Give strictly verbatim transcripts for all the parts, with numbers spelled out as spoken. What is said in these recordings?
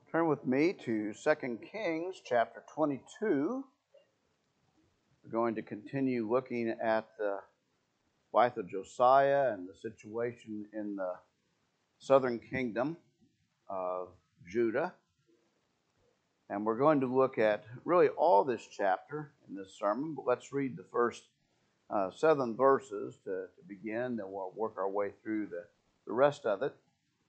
Turn with me to Second Kings chapter twenty-two. We're going to continue looking at the life of Josiah and the situation in the southern kingdom of Judah. And we're going to look at really all this chapter in this sermon, but let's read the first uh, seven verses to, to begin, then we'll work our way through the, the rest of it.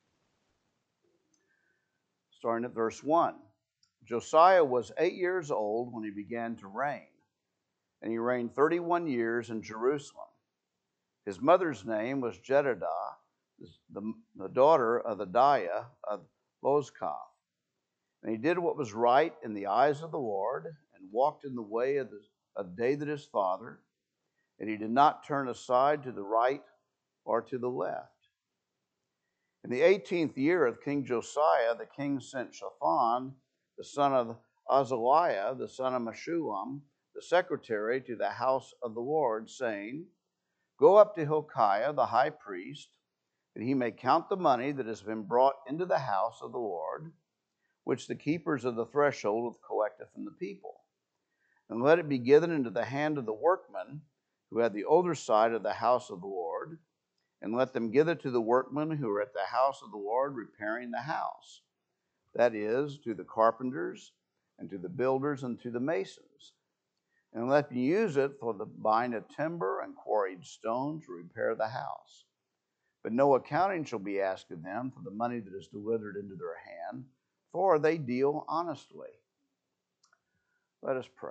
Starting at verse one. Josiah was eight years old when he began to reign, and he reigned thirty-one years in Jerusalem. His mother's name was Jedidah, the, the daughter of Adaiah of Bozkath. And he did what was right in the eyes of the Lord, and walked in the way of, the, of David his father, and he did not turn aside to the right or to the left. In the eighteenth year of King Josiah, the king sent Shaphan, the son of Azaliah, the son of Meshullam, the secretary, to the house of the Lord, saying, Go up to Hilkiah, the high priest, that he may count the money that has been brought into the house of the Lord, which the keepers of the threshold have collected from the people. And let it be given into the hand of the workmen who had the oversight of the house of the Lord, and let them give it to the workmen who are at the house of the Lord repairing the house. That is, to the carpenters, and to the builders, and to the masons. And let them use it for the buying of timber and quarried stone to repair the house. But no accounting shall be asked of them for the money that is delivered into their hand, for they deal honestly. Let us pray.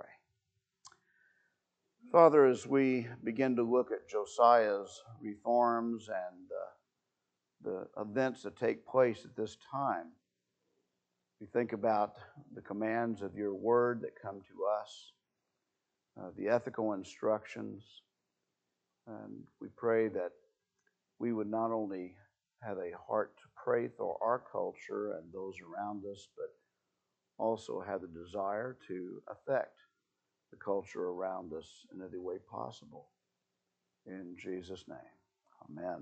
Father, as we begin to look at Josiah's reforms and uh, the events that take place at this time, we think about the commands of your word that come to us, uh, the ethical instructions, and we pray that we would not only have a heart to pray for our culture and those around us, but also have the desire to affect the culture around us in any way possible. In Jesus' name, amen.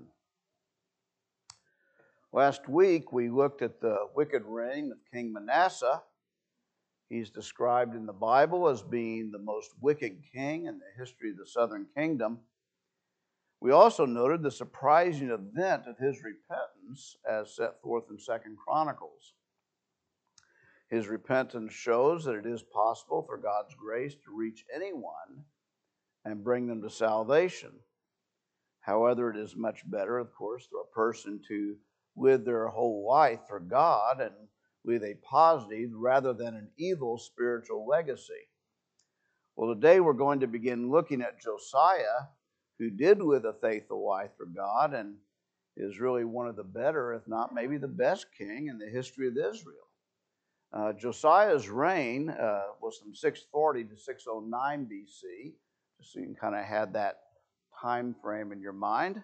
Last week, we looked at the wicked reign of King Manasseh. He's described in the Bible as being the most wicked king in the history of the southern kingdom. We also noted the surprising event of his repentance as set forth in Second Chronicles. His repentance shows that it is possible for God's grace to reach anyone and bring them to salvation. However, it is much better, of course, for a person to live their whole life for God and with a positive rather than an evil spiritual legacy. Well, today we're going to begin looking at Josiah, who did live a faithful life for God and is really one of the better, if not maybe the best king in the history of Israel. Uh, Josiah's reign uh, was from six forty to six oh nine B C, just so you can kind of have that time frame in your mind.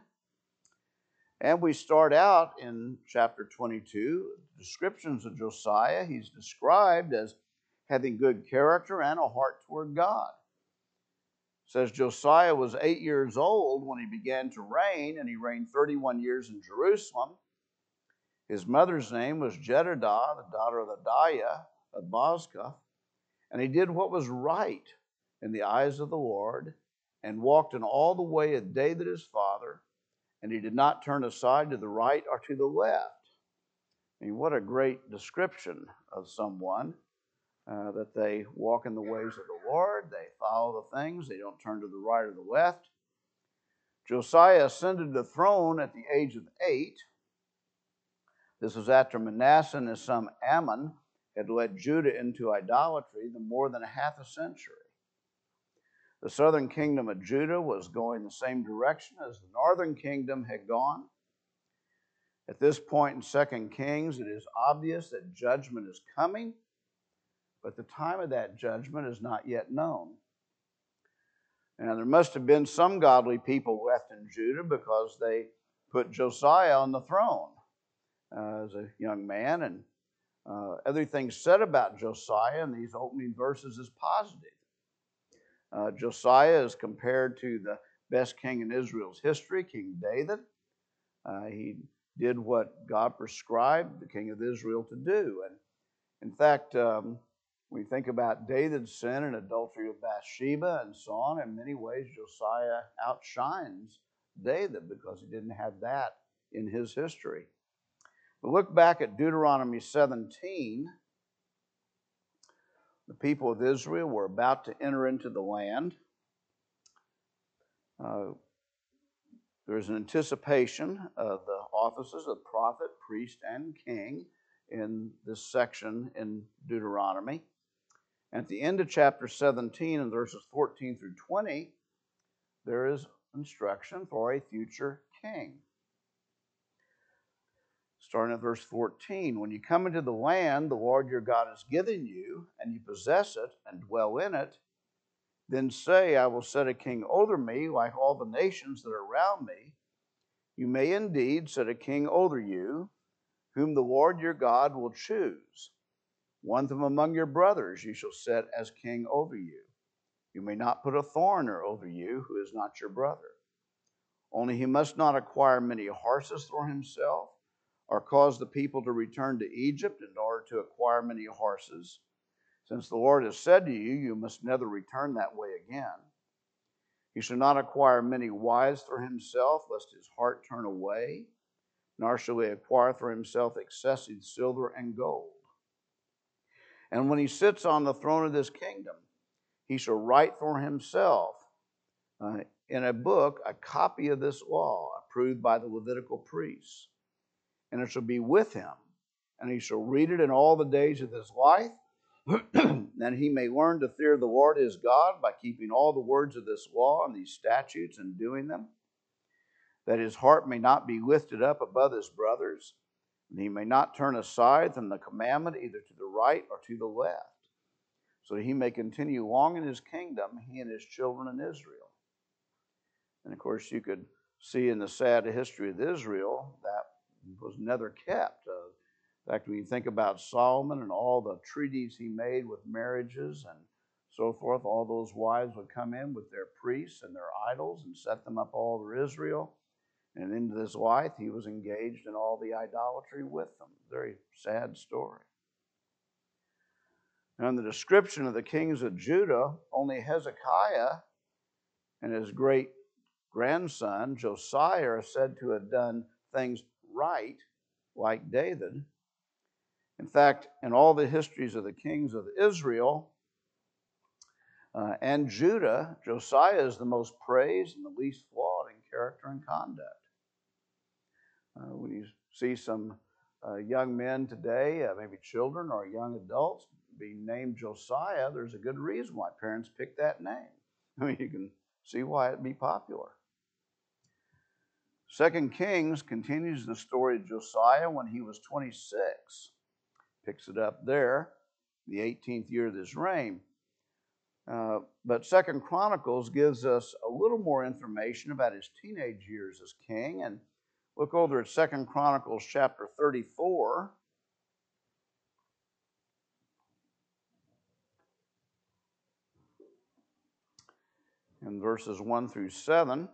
And we start out in chapter twenty-two, descriptions of Josiah. He's described as having good character and a heart toward God. It says Josiah was eight years old when he began to reign, and he reigned thirty-one years in Jerusalem. His mother's name was Jedidah, the daughter of Adaiah of Bozkath, and he did what was right in the eyes of the Lord, and walked in all the way of David his father, and he did not turn aside to the right or to the left. I mean, what a great description of someone, uh, that they walk in the ways of the Lord, they follow the things, they don't turn to the right or the left. Josiah ascended the throne at the age of eight. This was after Manasseh and his son Amon had led Judah into idolatry for more than a half a century. The southern kingdom of Judah was going the same direction as the northern kingdom had gone. At this point in Second Kings, it is obvious that judgment is coming, but the time of that judgment is not yet known. Now, there must have been some godly people left in Judah because they put Josiah on the throne uh, as a young man, and uh, everything said about Josiah in these opening verses is positive. Uh, Josiah is compared to the best king in Israel's history, King David. Uh, he did what God prescribed the king of Israel to do. And In fact, um, we think about David's sin and adultery with Bathsheba and so on. In many ways, Josiah outshines David because he didn't have that in his history. But look back at Deuteronomy seventeen. The people of Israel were about to enter into the land. Uh, there's an anticipation of the offices of prophet, priest, and king in this section in Deuteronomy. At the end of chapter seventeen, in verses fourteen through twenty, there is instruction for a future king. Starting at verse fourteen, when you come into the land the Lord your God has given you, and you possess it and dwell in it, then say, I will set a king over me like all the nations that are around me. You may indeed set a king over you, whom the Lord your God will choose. One from among your brothers you shall set as king over you. You may not put a foreigner over you who is not your brother. Only he must not acquire many horses for himself, or cause the people to return to Egypt in order to acquire many horses. Since the Lord has said to you, you must never return that way again. He shall not acquire many wives for himself, lest his heart turn away, nor shall he acquire for himself excessive silver and gold. And when he sits on the throne of this kingdom, he shall write for himself uh, in a book a copy of this law, approved by the Levitical priests. And it shall be with him, and he shall read it in all the days of his life, that he may learn to fear the Lord his God by keeping all the words of this law and these statutes and doing them, that his heart may not be lifted up above his brothers, and he may not turn aside from the commandment either to the right or to the left, so that he may continue long in his kingdom, he and his children in Israel. And of course, you could see in the sad history of Israel that was never kept. Uh, in fact, when you think about Solomon and all the treaties he made with marriages and so forth, all those wives would come in with their priests and their idols and set them up all over Israel. And into this life, he was engaged in all the idolatry with them. Very sad story. Now, in the description of the kings of Judah, only Hezekiah and his great grandson Josiah are said to have done things right, like David. In fact, in all the histories of the kings of Israel uh, and Judah, Josiah is the most praised and the least flawed in character and conduct. Uh, when you see some uh, young men today, uh, maybe children or young adults, being named Josiah, there's a good reason why parents picked that name. I mean, you can see why it'd be popular. Second Kings continues the story of Josiah when he was twenty-six. Picks it up there, the eighteenth year of his reign. Uh, but Second Chronicles gives us a little more information about his teenage years as king. And look over at Second Chronicles chapter thirty-four. In verses one through seven.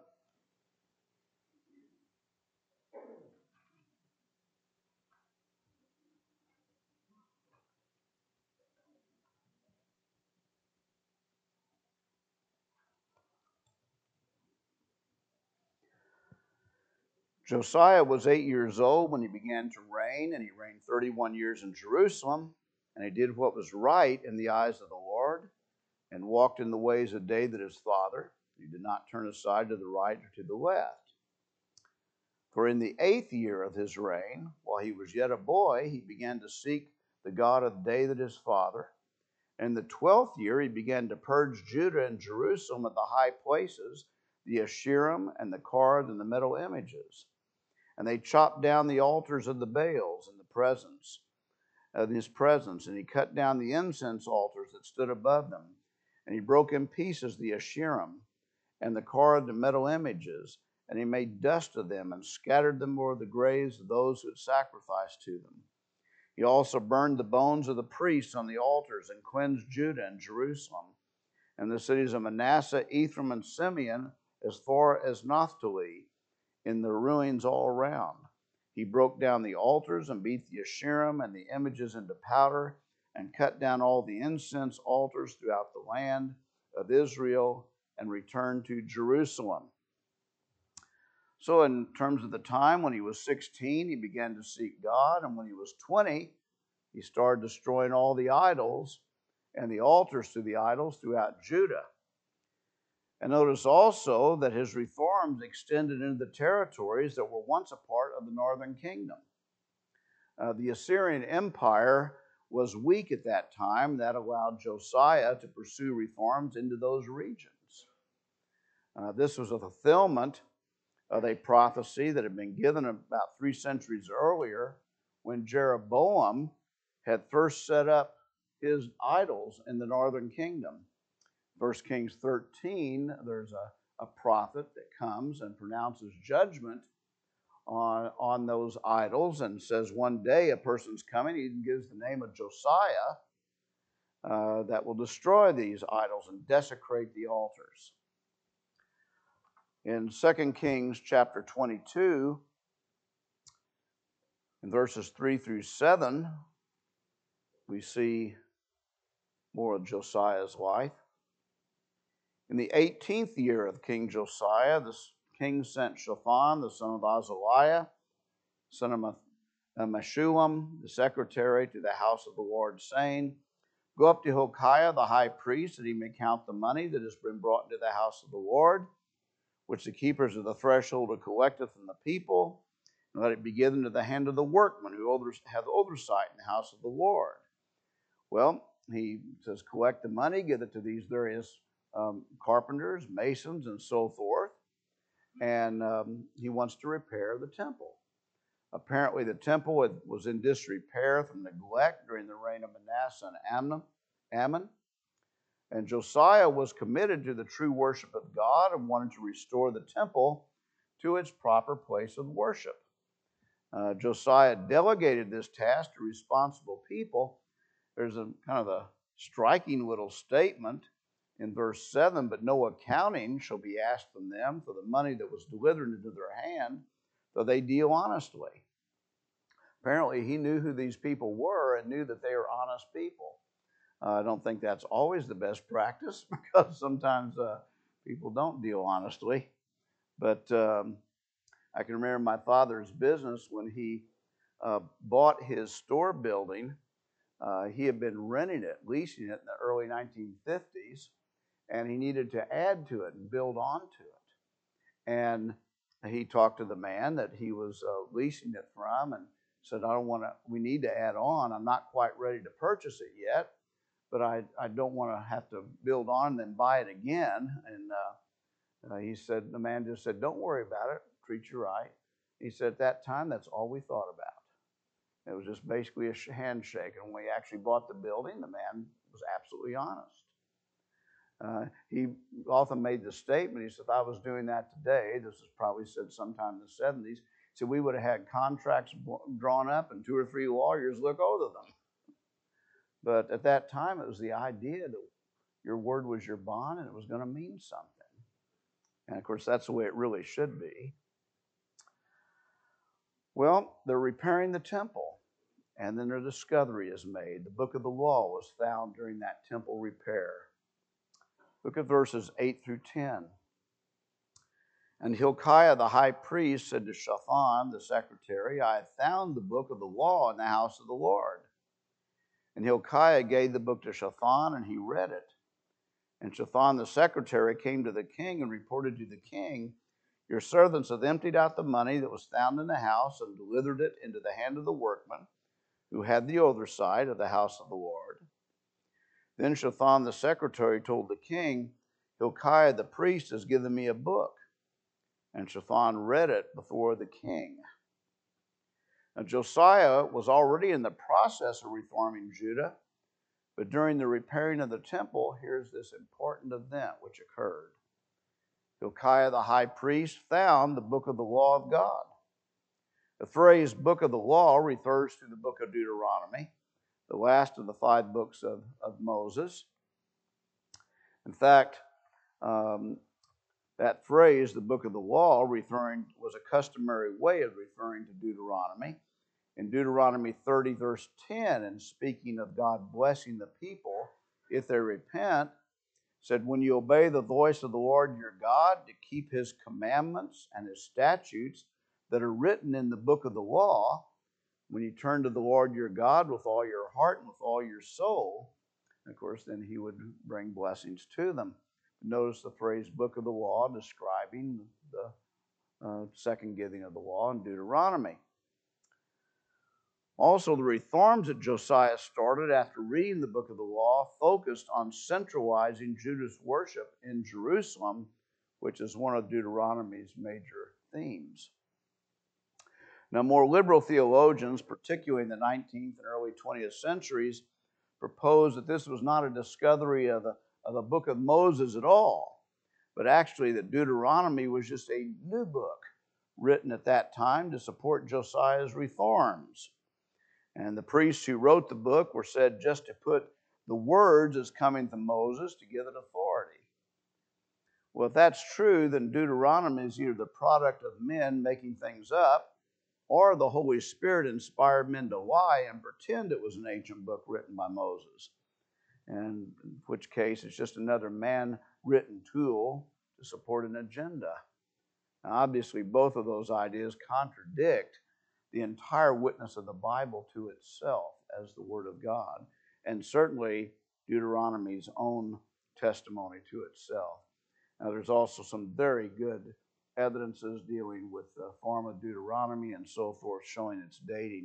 Josiah was eight years old when he began to reign, and he reigned thirty-one years in Jerusalem, and he did what was right in the eyes of the Lord, and walked in the ways of David his father. He did not turn aside to the right or to the left. For in the eighth year of his reign, while he was yet a boy, he began to seek the God of David his father. In the twelfth year, he began to purge Judah and Jerusalem at the high places, the Asherim and the carved and the metal images. And they chopped down the altars of the Baals in the presence of his presence, and he cut down the incense altars that stood above them, and he broke in pieces the Asherim and the carved and metal images, and he made dust of them and scattered them over the graves of those who had sacrificed to them. He also burned the bones of the priests on the altars and cleansed Judah and Jerusalem and the cities of Manasseh, Ephraim, and Simeon as far as Naphtali, in the ruins all around. He broke down the altars and beat the Asherim and the images into powder and cut down all the incense altars throughout the land of Israel and returned to Jerusalem. So in terms of the time, when he was sixteen, he began to seek God, and when he was twenty, he started destroying all the idols and the altars to the idols throughout Judah. And notice also that his reforms extended into the territories that were once a part of the northern kingdom. Uh, the Assyrian Empire was weak at that time. That allowed Josiah to pursue reforms into those regions. Uh, this was a fulfillment of a prophecy that had been given about three centuries earlier when Jeroboam had first set up his idols in the northern kingdom. First Kings thirteen, there's a, a prophet that comes and pronounces judgment on, on those idols and says one day a person's coming, he gives the name of Josiah, uh, that will destroy these idols and desecrate the altars. In Second Kings chapter twenty-two, in verses three through seven, we see more of Josiah's life. In the eighteenth year of King Josiah, the king sent Shaphan, the son of Azaliah, son of Meshullam, the secretary, to the house of the Lord, saying, Go up to Hilkiah, the high priest, that he may count the money that has been brought into the house of the Lord, which the keepers of the threshold have collected from the people, and let it be given to the hand of the workmen who have oversight in the house of the Lord. Well, he says, collect the money, give it to these various um, carpenters, masons, and so forth. And um, he wants to repair the temple. Apparently, the temple was in disrepair from neglect during the reign of Manasseh and Ammon. And Josiah was committed to the true worship of God and wanted to restore the temple to its proper place of worship. Uh, Josiah delegated this task to responsible people. There's a kind of a striking little statement in verse seven, but no accounting shall be asked from them for the money that was delivered into their hand, though they deal honestly. Apparently, he knew who these people were and knew that they were honest people. Uh, I don't think that's always the best practice because sometimes uh, people don't deal honestly. But um, I can remember my father's business when he uh, bought his store building. Uh, he had been renting it, leasing it in the early nineteen fifties, and he needed to add to it and build onto it. And he talked to the man that he was uh, leasing it from and said, I don't want to, we need to add on. I'm not quite ready to purchase it yet, but I, I don't want to have to build on and then buy it again. And uh, uh, he said, the man just said, don't worry about it, treat you right. He said, at that time, that's all we thought about. It was just basically a handshake. And when we actually bought the building, the man was absolutely honest. Uh, he often made the statement, he said, if I was doing that today, this was probably said sometime in the seventies, he said, we would have had contracts drawn up and two or three lawyers look over them. But at that time, it was the idea that your word was your bond and it was going to mean something. And of course, that's the way it really should be. Well, they're repairing the temple, and then a discovery is made. The book of the law was found during that temple repair. Look at verses eight through ten. And Hilkiah the high priest said to Shaphan the secretary, I have found the book of the law in the house of the Lord. And Hilkiah gave the book to Shaphan, and he read it. And Shaphan the secretary came to the king and reported to the king, your servants have emptied out the money that was found in the house and delivered it into the hand of the workmen who had the oversight of the house of the Lord. Then Shaphan the secretary told the king, Hilkiah the priest has given me a book. And Shaphan read it before the king. Now Josiah was already in the process of reforming Judah, but during the repairing of the temple, here's this important event which occurred. Hilkiah the high priest found the book of the law of God. The phrase book of the law refers to the book of Deuteronomy, the last of the five books of, of Moses. In fact, um, that phrase, the book of the law, referring was a customary way of referring to Deuteronomy In Deuteronomy thirty, verse ten, and speaking of God blessing the people if they repent, said, when you obey the voice of the Lord your God to keep his commandments and his statutes that are written in the book of the law, when you turn to the Lord your God with all your heart and with all your soul, and of course, then he would bring blessings to them. Notice the phrase book of the law describing the uh, second giving of the law in Deuteronomy. Also, the reforms that Josiah started after reading the book of the law focused on centralizing Judah's worship in Jerusalem, which is one of Deuteronomy's major themes. Now, more liberal theologians, particularly in the nineteenth and early twentieth centuries, proposed that this was not a discovery of the, of the book of Moses at all, but actually that Deuteronomy was just a new book written at that time to support Josiah's reforms. And the priests who wrote the book were said just to put the words as coming from Moses to give it authority. Well, if that's true, then Deuteronomy is either the product of men making things up, or the Holy Spirit inspired men to lie and pretend it was an ancient book written by Moses. And in which case, it's just another man-written tool to support an agenda. Now, obviously, both of those ideas contradict the entire witness of the Bible to itself as the Word of God, and certainly Deuteronomy's own testimony to itself. Now, there's also some very good evidences dealing with the form of Deuteronomy and so forth, showing its dating.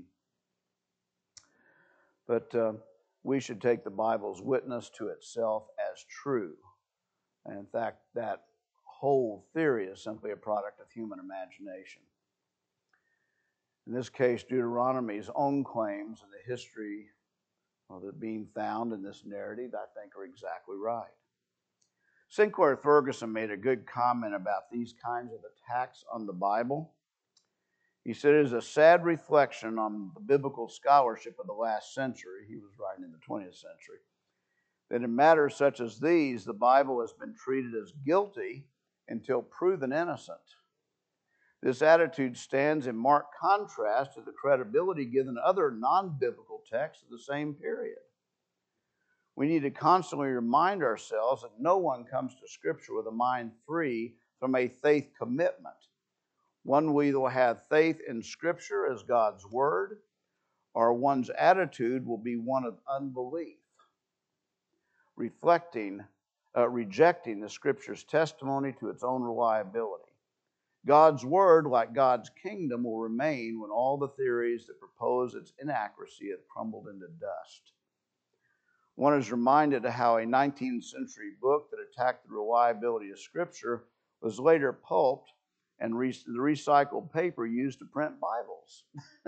But uh, we should take the Bible's witness to itself as true. And in fact, that whole theory is simply a product of human imagination. In this case, Deuteronomy's own claims and the history of it being found in this narrative, I think, are exactly right. Sinclair Ferguson made a good comment about these kinds of attacks on the Bible. He said it is a sad reflection on the biblical scholarship of the last century. He was writing in the twentieth century. That in matters such as these, the Bible has been treated as guilty until proven innocent. This attitude stands in marked contrast to the credibility given other non-biblical texts of the same period. We need to constantly remind ourselves that no one comes to Scripture with a mind free from a faith commitment. One will either have faith in Scripture as God's Word, or one's attitude will be one of unbelief, reflecting, uh, rejecting the Scripture's testimony to its own reliability. God's Word, like God's kingdom, will remain when all the theories that propose its inaccuracy have crumbled into dust. One is reminded of how a nineteenth century book that attacked the reliability of Scripture was later pulped and re- the recycled paper used to print Bibles.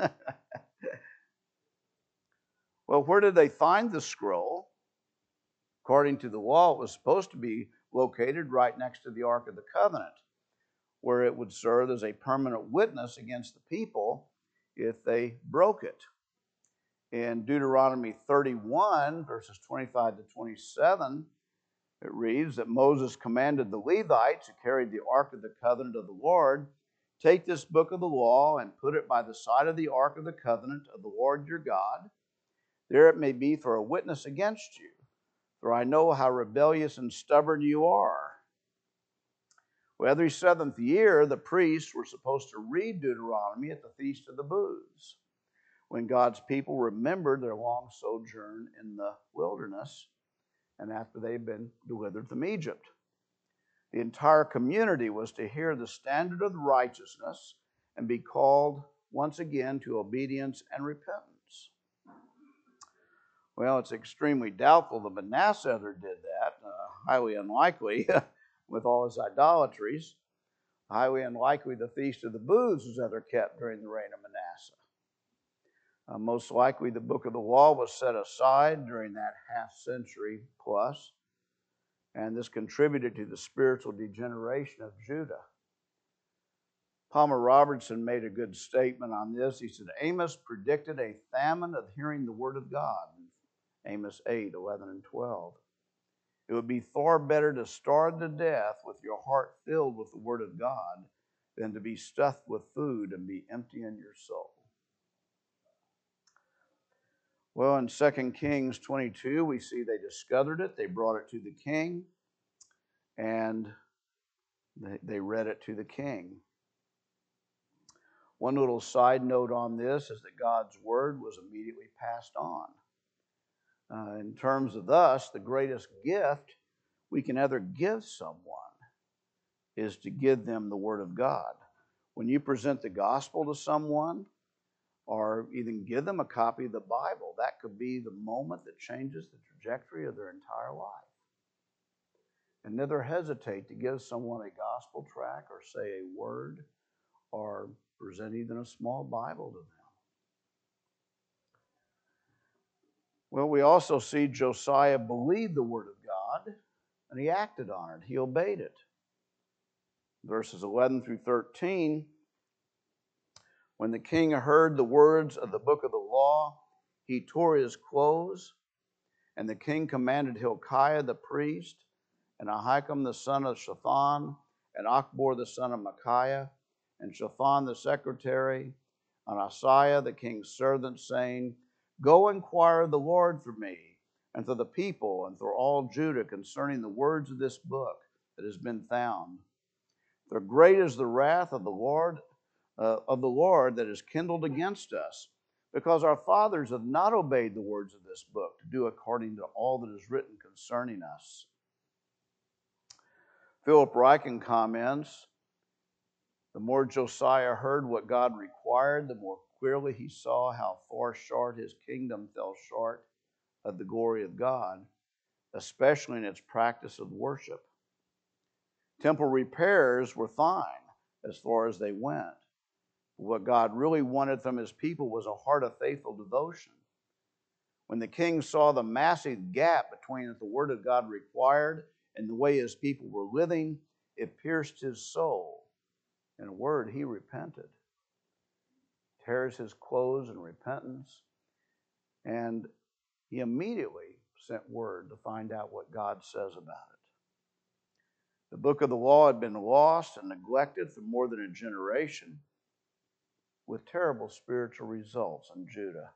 Well, where did they find the scroll? According to the law, it was supposed to be located right next to the Ark of the Covenant, where it would serve as a permanent witness against the people if they broke it. In Deuteronomy thirty-one, verses twenty-five to twenty-seven, it reads that Moses commanded the Levites who carried the Ark of the Covenant of the Lord, take this book of the law and put it by the side of the Ark of the Covenant of the Lord your God. There it may be for a witness against you, for I know how rebellious and stubborn you are. Well, every seventh year, the priests were supposed to read Deuteronomy at the Feast of the Booths, when God's people remembered their long sojourn in the wilderness and after they'd been delivered from Egypt. The entire community was to hear the standard of righteousness and be called once again to obedience and repentance. Well, it's extremely doubtful that Manasseh ever did that, uh, highly unlikely with all his idolatries. Highly unlikely the Feast of the Booths was ever kept during the reign of Manasseh. Uh, most likely the book of the law was set aside during that half century plus, and this contributed to the spiritual degeneration of Judah. Palmer Robertson made a good statement on this. He said, Amos predicted a famine of hearing the word of God, Amos eight, eleven, and twelve. It would be far better to starve to death with your heart filled with the word of God than to be stuffed with food and be empty in your soul. Well, in Second Kings twenty-two, we see they discovered it, they brought it to the king, and they, they read it to the king. One little side note on this is that God's word was immediately passed on. Uh, in terms of us, the greatest gift we can ever give someone is to give them the word of God. When you present the gospel to someone, or even give them a copy of the Bible, that could be the moment that changes the trajectory of their entire life. And never hesitate to give someone a gospel tract or say a word or present even a small Bible to them. Well, we also see Josiah believed the word of God and he acted on it. He obeyed it. Verses eleven through thirteen, when the king heard the words of the book of the law, he tore his clothes, and the king commanded Hilkiah the priest, and Ahikam the son of Shaphan, and Achbor the son of Micaiah, and Shaphan the secretary, and Asaiah the king's servant, saying, Go inquire of the Lord for me, and for the people, and for all Judah concerning the words of this book that has been found. For great is the wrath of the Lord, uh, of the Lord that is kindled against us, because our fathers have not obeyed the words of this book to do according to all that is written concerning us. Philip Ryken comments, the more Josiah heard what God required, the more clearly he saw how far short his kingdom fell short of the glory of God, especially in its practice of worship. Temple repairs were fine as far as they went. What God really wanted from his people was a heart of faithful devotion. When the king saw the massive gap between what the word of God required and the way his people were living, it pierced his soul. In a word, he repented. Tears his clothes in repentance, and he immediately sent word to find out what God says about it. The book of the law had been lost and neglected for more than a generation, with terrible spiritual results in Judah.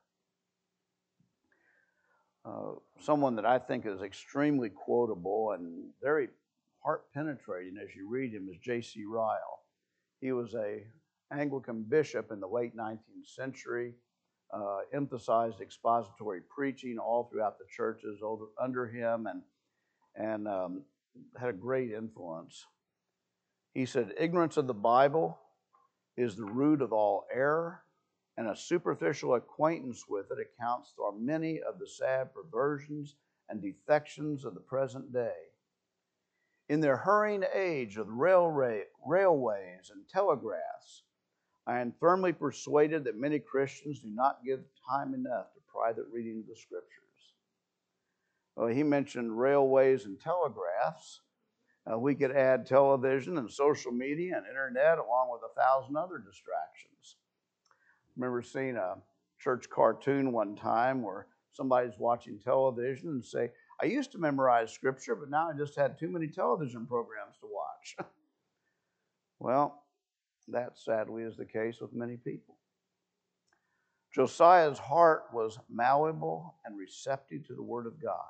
Uh, someone that I think is extremely quotable and very heart-penetrating as you read him is J C Ryle. He was an Anglican bishop in the late nineteenth century, uh, emphasized expository preaching all throughout the churches over, under him, and, and um, had a great influence. He said, ignorance of the Bible is the root of all error, and a superficial acquaintance with it accounts for many of the sad perversions and defections of the present day. In their hurrying age of railway, railways and telegraphs, I am firmly persuaded that many Christians do not give time enough to private reading of the Scriptures. Well, he mentioned railways and telegraphs. Uh, we could add television and social media and internet along with a thousand other distractions. I remember seeing a church cartoon one time where somebody's watching television and say, I used to memorize Scripture, but now I just had too many television programs to watch. Well, that sadly is the case with many people. Josiah's heart was malleable and receptive to the Word of God.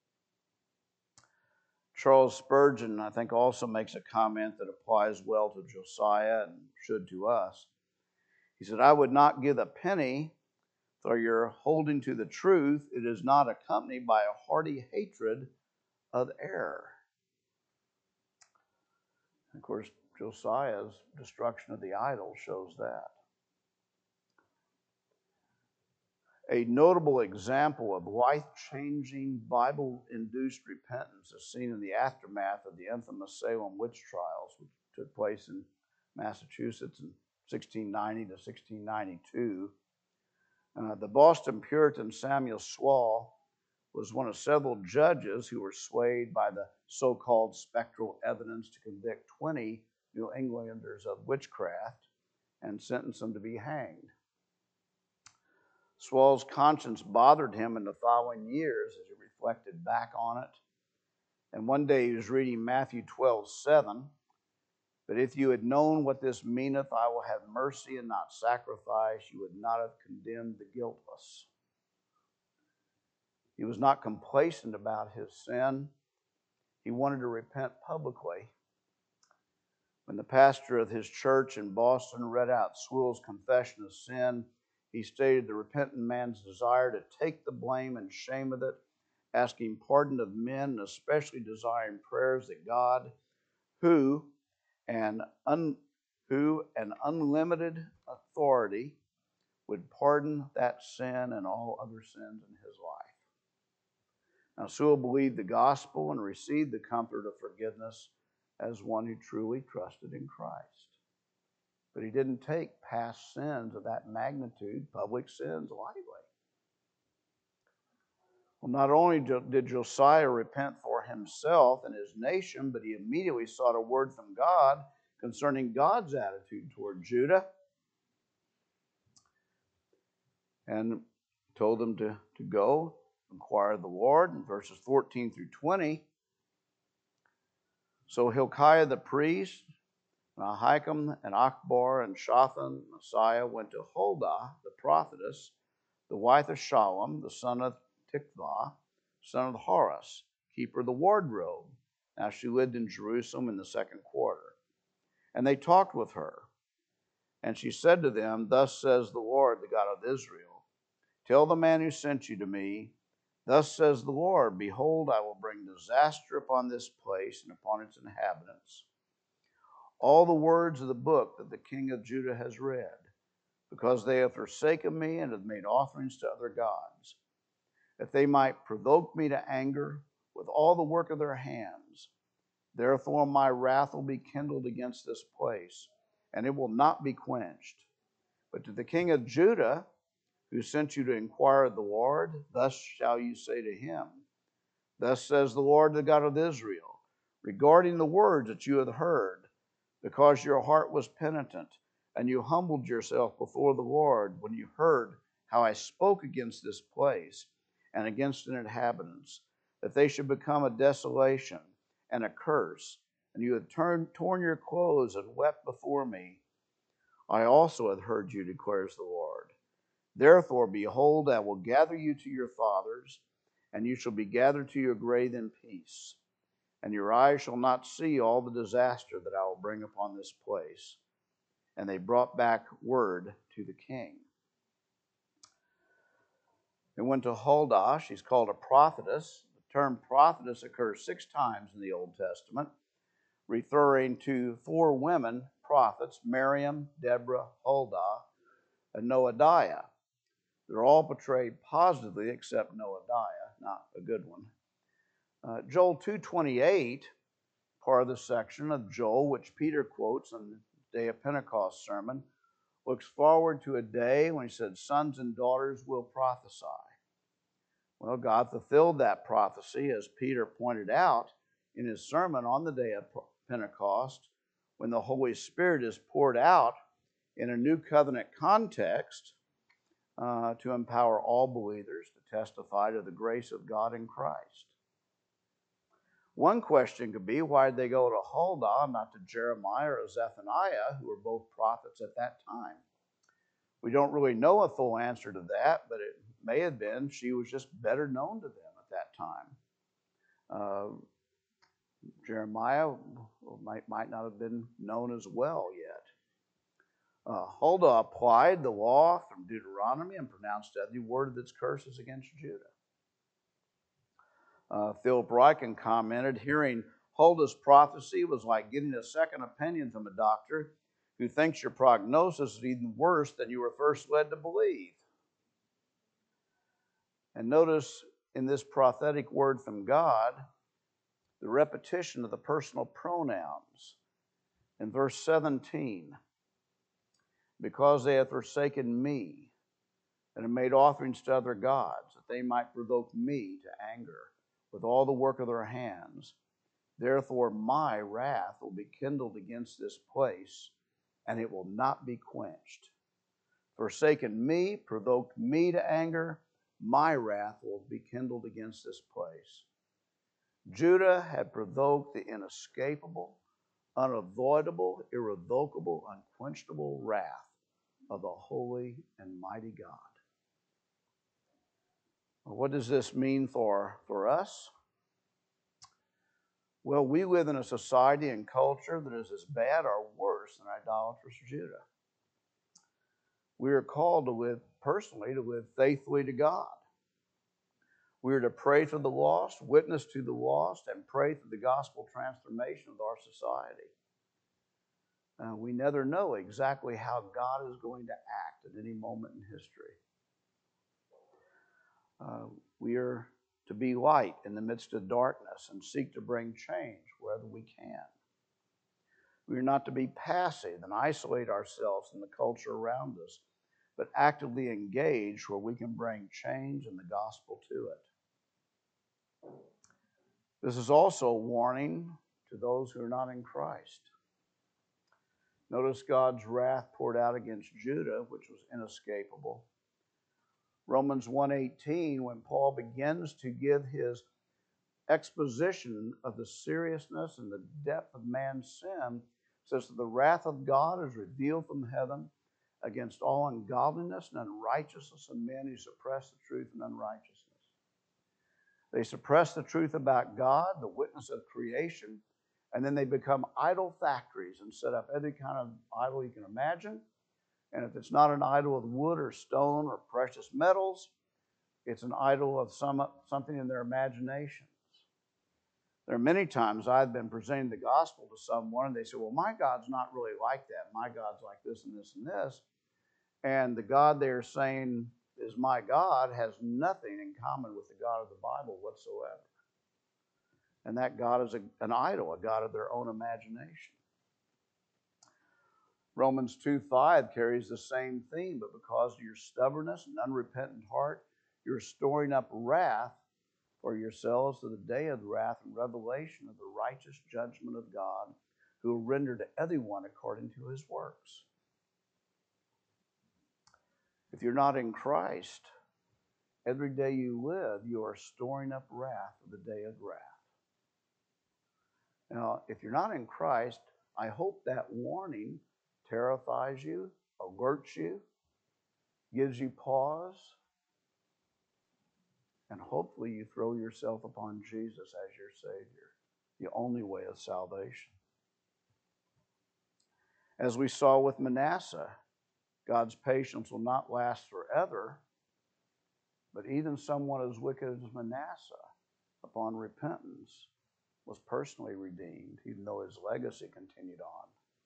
Charles Spurgeon, I think, also makes a comment that applies well to Josiah and should to us. He said, I would not give a penny for your holding to the truth. It is not accompanied by a hearty hatred of error. And of course, Josiah's destruction of the idol shows that. A notable example of life-changing, Bible-induced repentance is seen in the aftermath of the infamous Salem witch trials, which took place in Massachusetts in sixteen ninety to sixteen ninety-two. Uh, the Boston Puritan Samuel Swall was one of several judges who were swayed by the so-called spectral evidence to convict twenty New Englanders of witchcraft and sentence them to be hanged. Swall's conscience bothered him in the following years as he reflected back on it. And one day he was reading Matthew twelve seven. But if you had known what this meaneth, I will have mercy and not sacrifice, you would not have condemned the guiltless. He was not complacent about his sin. He wanted to repent publicly. When the pastor of his church in Boston read out Sewell's confession of sin, he stated the repentant man's desire to take the blame and shame of it, asking pardon of men, and especially desiring prayers that God, who and un, who an unlimited authority, would pardon that sin and all other sins in his life. Now, Sewell believed the gospel and received the comfort of forgiveness as one who truly trusted in Christ. But he didn't take past sins of that magnitude, public sins, lightly. Well, not only did Josiah repent for himself and his nation, but he immediately sought a word from God concerning God's attitude toward Judah, and told them to, to go inquire of the Lord in verses fourteen through twenty. So Hilkiah the priest, and Ahikam and Akbar and Shaphan and Messiah went to Huldah the prophetess, the wife of Shallum, the son of Tikvah, son of Horus, keeper of the wardrobe. Now she lived in Jerusalem in the second quarter. And they talked with her. And she said to them, Thus says the Lord, the God of Israel, tell the man who sent you to me, Thus says the Lord, Behold, I will bring disaster upon this place and upon its inhabitants. All the words of the book that the king of Judah has read, because they have forsaken me and have made offerings to other gods, that they might provoke me to anger with all the work of their hands. Therefore my wrath will be kindled against this place, and it will not be quenched. But to the king of Judah, who sent you to inquire of the Lord, thus shall you say to him, Thus says the Lord, the God of Israel, regarding the words that you have heard, because your heart was penitent, and you humbled yourself before the Lord when you heard how I spoke against this place and against its inhabitants, that they should become a desolation and a curse, and you have turned, torn your clothes and wept before me. I also have heard you, declares the Lord. Therefore, behold, I will gather you to your fathers, and you shall be gathered to your grave in peace. And your eyes shall not see all the disaster that I will bring upon this place. And they brought back word to the king. They went to Huldah. She's called a prophetess. The term prophetess occurs six times in the Old Testament, referring to four women prophets, Miriam, Deborah, Huldah, and Noadiah. They're all portrayed positively except Noadiah, not a good one. Uh, Joel two twenty-eight, part of the section of Joel, which Peter quotes on the day of Pentecost sermon, looks forward to a day when he said, sons and daughters will prophesy. Well, God fulfilled that prophecy, as Peter pointed out in his sermon on the day of Pentecost, when the Holy Spirit is poured out in a new covenant context uh, to empower all believers to testify to the grace of God in Christ. One question could be, why did they go to Huldah, not to Jeremiah or Zephaniah, who were both prophets at that time? We don't really know a full answer to that, but it may have been she was just better known to them at that time. Uh, Jeremiah might, might not have been known as well yet. Uh, Huldah applied the law from Deuteronomy and pronounced every word of its curses against Judah. Uh, Philip Ryken commented, hearing Huldah's prophecy was like getting a second opinion from a doctor who thinks your prognosis is even worse than you were first led to believe. And notice in this prophetic word from God, the repetition of the personal pronouns. In verse seventeen, because they have forsaken me and have made offerings to other gods, that they might provoke me to anger with all the work of their hands. Therefore my wrath will be kindled against this place, and it will not be quenched. Forsaken me, provoked me to anger, my wrath will be kindled against this place. Judah had provoked the inescapable, unavoidable, irrevocable, unquenchable wrath of the holy and mighty God. What does this mean for, for us? Well, we live in a society and culture that is as bad or worse than idolatrous Judah. We are called to live personally, to live faithfully to God. We are to pray for the lost, witness to the lost, and pray for the gospel transformation of our society. Uh, we never know exactly how God is going to act at any moment in history. Uh, we are to be light in the midst of darkness and seek to bring change wherever we can. We are not to be passive and isolate ourselves in the culture around us, but actively engage where we can bring change and the gospel to it. This is also a warning to those who are not in Christ. Notice God's wrath poured out against Judah, which was inescapable. Romans one eighteen, when Paul begins to give his exposition of the seriousness and the depth of man's sin, says that the wrath of God is revealed from heaven against all ungodliness and unrighteousness of men who suppress the truth and unrighteousness. They suppress the truth about God, the witness of creation, and then they become idol factories and set up every kind of idol you can imagine. And if it's not an idol of wood or stone or precious metals, it's an idol of some, something in their imaginations. There are many times I've been presenting the gospel to someone and they say, well, my God's not really like that. My God's like this and this and this. And the God they're saying is my God has nothing in common with the God of the Bible whatsoever. And that God is a, an idol, a God of their own imagination. Romans two five carries the same theme, but because of your stubbornness and unrepentant heart, you're storing up wrath for yourselves to the day of the wrath and revelation of the righteous judgment of God, who will render to everyone according to his works. If you're not in Christ, every day you live, you are storing up wrath for the day of wrath. Now, if you're not in Christ, I hope that warning terrifies you, alerts you, gives you pause, and hopefully you throw yourself upon Jesus as your Savior, the only way of salvation. As we saw with Manasseh, God's patience will not last forever, but even someone as wicked as Manasseh, upon repentance, was personally redeemed, even though his legacy continued on.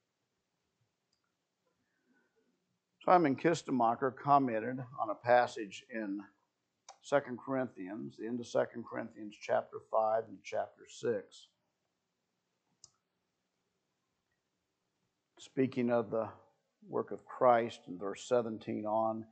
Simon Kistemacher commented on a passage in Second Corinthians, the end of Second Corinthians chapter five and chapter six. Speaking of the work of Christ in verse seventeen on,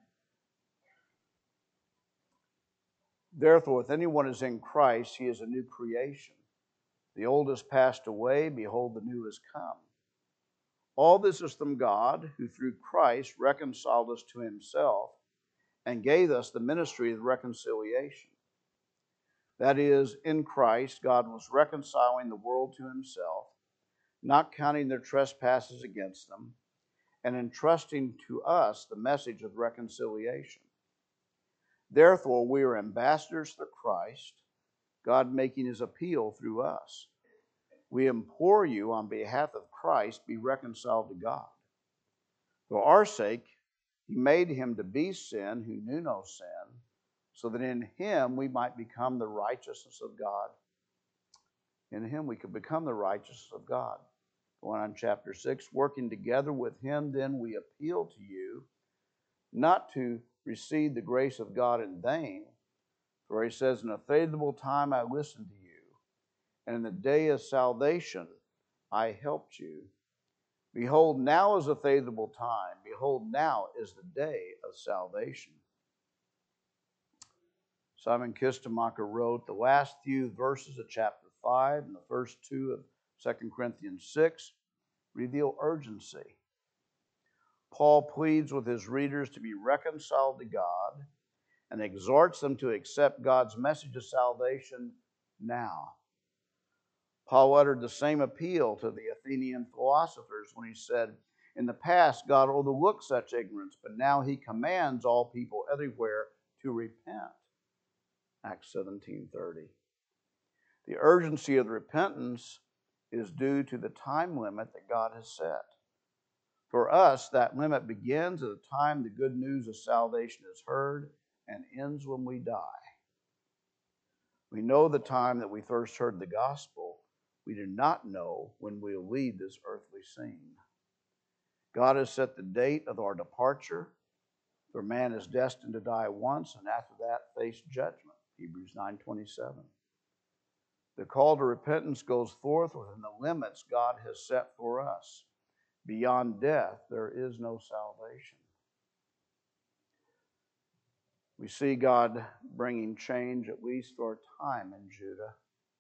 therefore, if anyone is in Christ, he is a new creation. The old has passed away, behold, the new has come. All this is from God, who through Christ reconciled us to himself and gave us the ministry of reconciliation. That is, in Christ, God was reconciling the world to himself, not counting their trespasses against them, and entrusting to us the message of reconciliation. Therefore, we are ambassadors for Christ, God making his appeal through us. We implore you on behalf of Christ, be reconciled to God. For our sake, he made him to be sin who knew no sin, so that in him we might become the righteousness of God. In him we could become the righteousness of God. Going on chapter six, working together with him, then we appeal to you, not to receive the grace of God in vain. For he says, in a favorable time I listened to you, and in the day of salvation I helped you. Behold, now is a favorable time. Behold, now is the day of salvation. Simon Kistemacher wrote, the last few verses of chapter five and the first two of Second Corinthians six reveal urgency. Paul pleads with his readers to be reconciled to God and exhorts them to accept God's message of salvation now. Paul uttered the same appeal to the Athenian philosophers when he said, in the past, God overlooked such ignorance, but now he commands all people everywhere to repent. Acts seventeen thirty. The urgency of the repentance is due to the time limit that God has set. For us, that limit begins at the time the good news of salvation is heard and ends when we die. We know the time that we first heard the gospel. We do not know when we'll leave this earthly scene. God has set the date of our departure, for man is destined to die once and after that face judgment. Hebrews nine twenty-seven. The call to repentance goes forth within the limits God has set for us. Beyond death, there is no salvation. We see God bringing change, at least for a time, in Judah.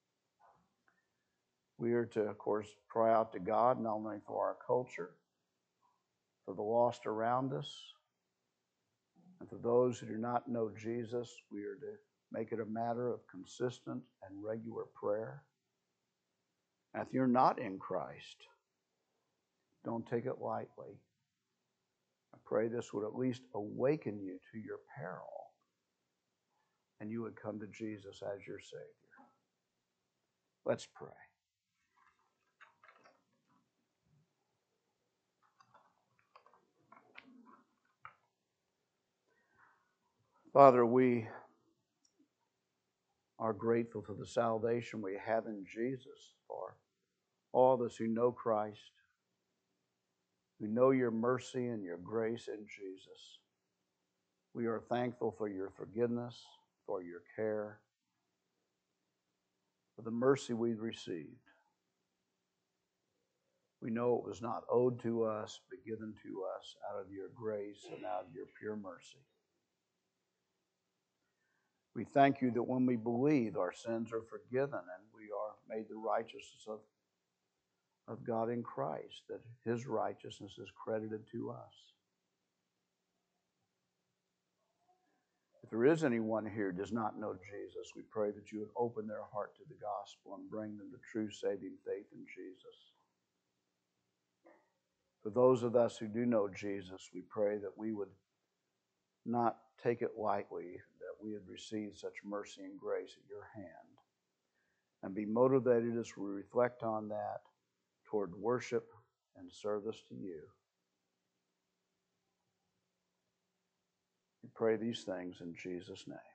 We are to, of course, cry out to God not only for our culture, for the lost around us, and for those who do not know Jesus. We are to make it a matter of consistent and regular prayer. And if you're not in Christ, don't take it lightly. I pray this would at least awaken you to your peril, and you would come to Jesus as your Savior. Let's pray. Father, we are grateful for the salvation we have in Jesus, for all of us who know Christ, who know your mercy and your grace in Jesus. We are thankful for your forgiveness, for your care, for the mercy we've received. We know it was not owed to us, but given to us out of your grace and out of your pure mercy. We thank you that when we believe, our sins are forgiven and we are made the righteousness of, of God in Christ, that his righteousness is credited to us. If there is anyone here who does not know Jesus, we pray that you would open their heart to the gospel and bring them to true saving faith in Jesus. For those of us who do know Jesus, we pray that we would not take it lightly, that we had received such mercy and grace at your hand, and be motivated as we reflect on that toward worship and service to you. We pray these things in Jesus' name.